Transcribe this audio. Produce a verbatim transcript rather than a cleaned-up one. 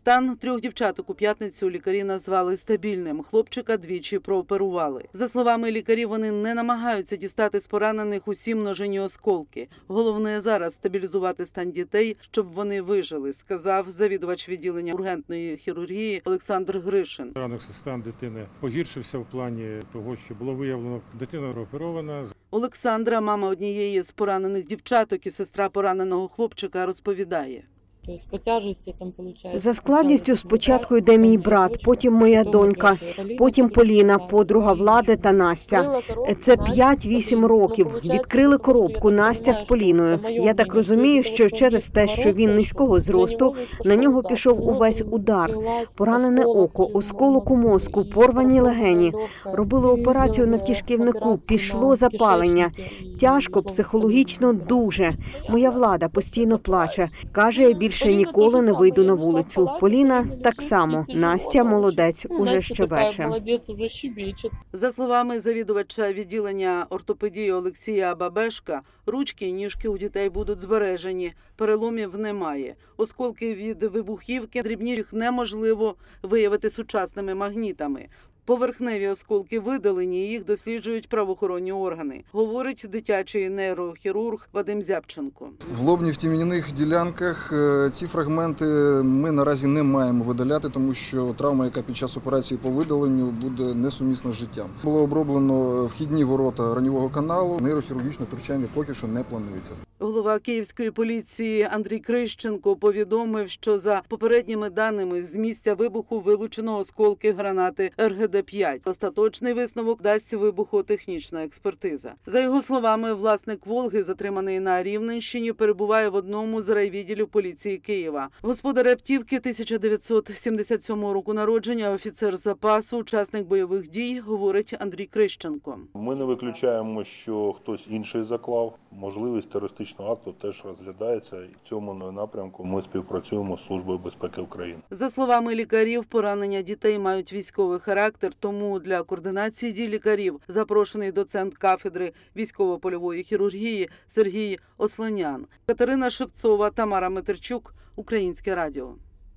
Стан трьох дівчаток у п'ятницю лікарі назвали стабільним. Хлопчика двічі прооперували. За словами лікарів, вони не намагаються дістати з поранених усі множинні осколки. Головне зараз стабілізувати стан дітей, щоб вони вижили, сказав завідувач відділення ургентної хірургії Олександр Гришин. Ранок стан дитини погіршився в плані того, що було виявлено, дитина прооперована. Олександра, мама однієї з поранених дівчаток і сестра пораненого хлопчика, розповідає. За складністю спочатку йде мій брат, потім моя донька, потім Поліна, подруга Влади та Настя. Це п'ять-вісім років. Відкрили коробку Настя з Поліною. Я так розумію, що через те, що він низького зросту, на нього пішов увесь удар. Поранене око, осколок у мозку, порвані легені. Робили операцію на кишківнику, пішло запалення. Тяжко, психологічно дуже. Моя Влада постійно плаче. Каже, я більше Ще ніколи не вийду на вулицю. Поліна так само. Настя молодець, уже щебече. За словами завідувача відділення ортопедії Олексія Бабешка, ручки і ніжки у дітей будуть збережені. Переломів немає. Осколки від вибухівки дрібніших неможливо виявити сучасними магнітами. Поверхневі осколки видалені, їх досліджують правоохоронні органи, говорить дитячий нейрохірург Вадим Зябченко. В лобно-тім'яних ділянках ці фрагменти ми наразі не маємо видаляти, тому що травма, яка під час операції по видаленню, буде несумісна з життям. Було оброблено вхідні ворота раннього каналу, нейрохірургічне втручання поки що не планується. Голова Київської поліції Андрій Крищенко повідомив, що за попередніми даними з місця вибуху вилучено осколки гранати ер ге де п'ять. Остаточний висновок дасть вибухотехнічна експертиза. За його словами, власник «Волги», затриманий на Рівненщині, перебуває в одному з райвідділів поліції Києва. Господар автівки тисяча дев'ятсот сімдесят сьомого року народження, офіцер запасу, учасник бойових дій, говорить Андрій Крищенко. Ми не виключаємо, що хтось інший заклав. Можливість терористичного акту теж розглядається, і в цьому напрямку ми співпрацюємо з Службою безпеки України. За словами лікарів, поранення дітей мають військовий характер, тому для координації дій лікарів запрошений доцент кафедри військово-польової хірургії Сергій Осланян. Катерина Шевцова, Тамара Метерчук, Українське радіо.